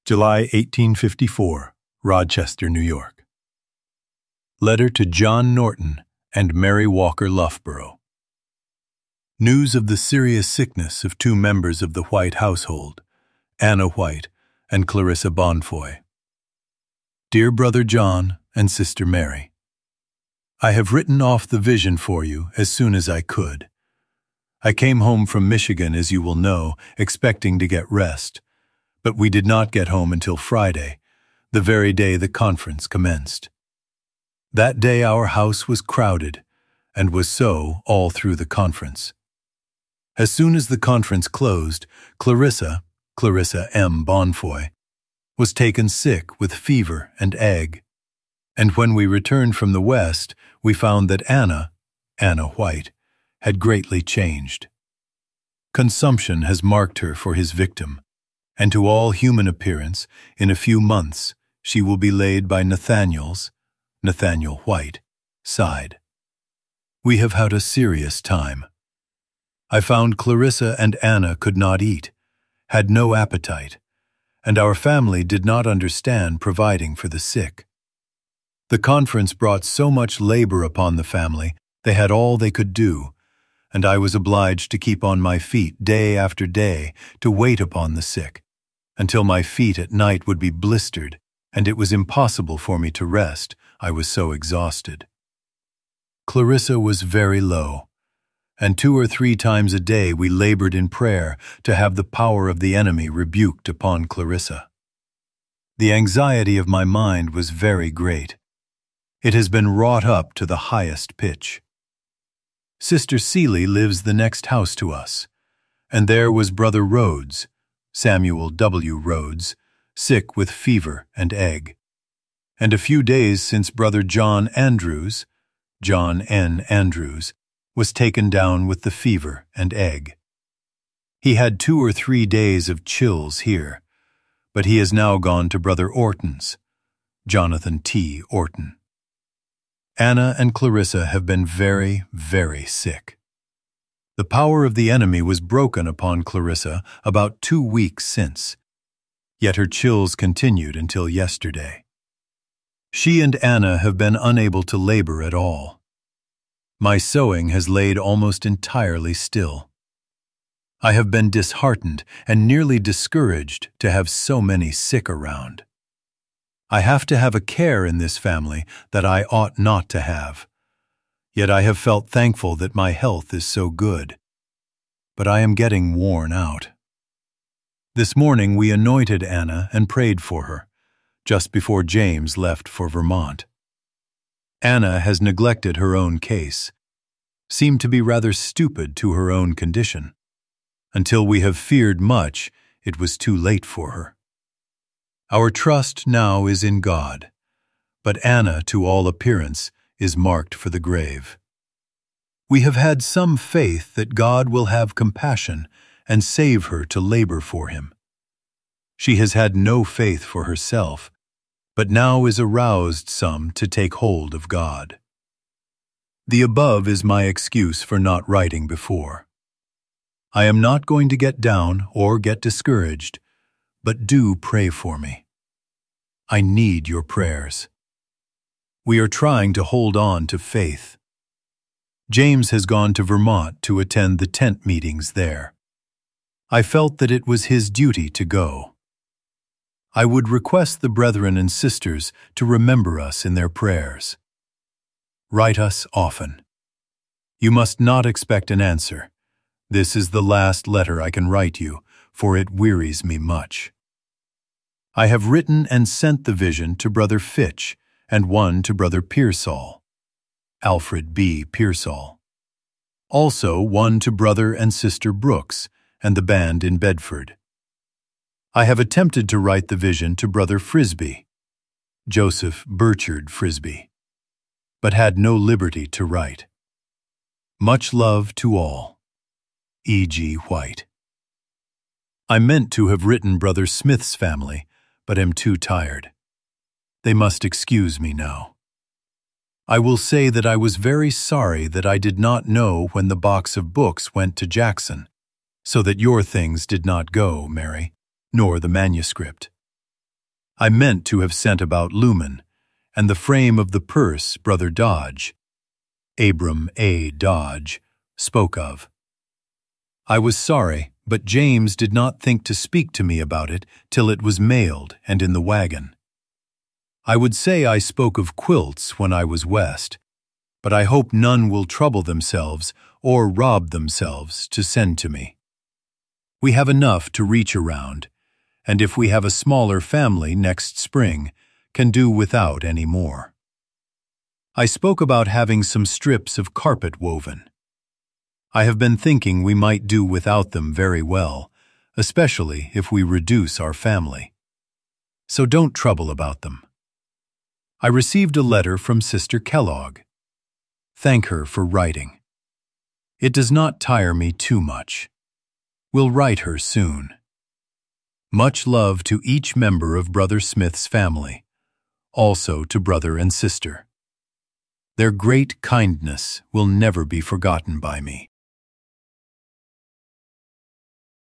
July 1854, Rochester, New York. Letter to John Norton and Mary Walker Loughborough. News of the serious sickness of two members of the White household, Anna White and Clarissa Bonfoy. Dear Brother John and Sister Mary, I have written off the vision for you as soon as I could. I came home from Michigan, as you will know, expecting to get rest, but we did not get home until Friday, the very day the conference commenced. That day our house was crowded, and was so all through the conference. As soon as the conference closed, Clarissa M. Bonfoy, was taken sick with fever and ague, and when we returned from the West, we found that Anna White, had greatly changed. Consumption has marked her for his victim, and to all human appearance, in a few months, she will be laid by Nathaniel White, side. We have had a serious time. I found Clarissa and Anna could not eat, had no appetite, and our family did not understand providing for the sick. The conference brought so much labor upon the family, they had all they could do, and I was obliged to keep on my feet day after day to wait upon the sick, until my feet at night would be blistered, and it was impossible for me to rest, I was so exhausted. Clarissa was very low, and 2 or 3 times a day we labored in prayer to have the power of the enemy rebuked upon Clarissa. The anxiety of my mind was very great. It has been wrought up to the highest pitch. Sister Seeley lives the next house to us, and there was Brother Rhodes, Samuel W. Rhodes, sick with fever and ague, and a few days since Brother John Andrews, John N. Andrews, was taken down with the fever and ague. He had 2 or 3 days of chills here, but he has now gone to Brother Orton's, Jonathan T. Orton. Anna and Clarissa have been very, very sick. The power of the enemy was broken upon Clarissa about 2 weeks since, yet her chills continued until yesterday. She and Anna have been unable to labor at all. My sewing has laid almost entirely still. I have been disheartened and nearly discouraged to have so many sick around. I have to have a care in this family that I ought not to have. Yet I have felt thankful that my health is so good. But I am getting worn out. This morning we anointed Anna and prayed for her, just before James left for Vermont. Anna has neglected her own case, seemed to be rather stupid to her own condition. Until we have feared much, it was too late for her. Our trust now is in God, but Anna, to all appearance, is marked for the grave. We have had some faith that God will have compassion and save her to labor for Him. She has had no faith for herself, but now is aroused some to take hold of God. The above is my excuse for not writing before. I am not going to get down or get discouraged, but do pray for me. I need your prayers. We are trying to hold on to faith. James has gone to Vermont to attend the tent meetings there. I felt that it was his duty to go. I would request the brethren and sisters to remember us in their prayers. Write us often. You must not expect an answer. This is the last letter I can write you, for it wearies me much. I have written and sent the vision to Brother Fitch and one to Brother Pearsall, Alfred B. Pearsall. Also one to Brother and Sister Brooks and the band in Bedford. I have attempted to write the vision to Brother Frisbee, Joseph Burchard Frisbee, but had no liberty to write. Much love to all. E. G. White. I meant to have written Brother Smith's family, but am too tired. They must excuse me now. I will say that I was very sorry that I did not know when the box of books went to Jackson, so that your things did not go, Mary, nor the manuscript. I meant to have sent about Lumen, and the frame of the purse Brother Dodge, Abram A. Dodge, spoke of. I was sorry, but James did not think to speak to me about it till it was mailed and in the wagon. I would say I spoke of quilts when I was West, but I hope none will trouble themselves or rob themselves to send to me. We have enough to reach around, and if we have a smaller family next spring, can do without any more. I spoke about having some strips of carpet woven. I have been thinking we might do without them very well, especially if we reduce our family. So don't trouble about them. I received a letter from Sister Kellogg. Thank her for writing. It does not tire me too much. We'll write her soon. Much love to each member of Brother Smith's family, also to brother and sister. Their great kindness will never be forgotten by me.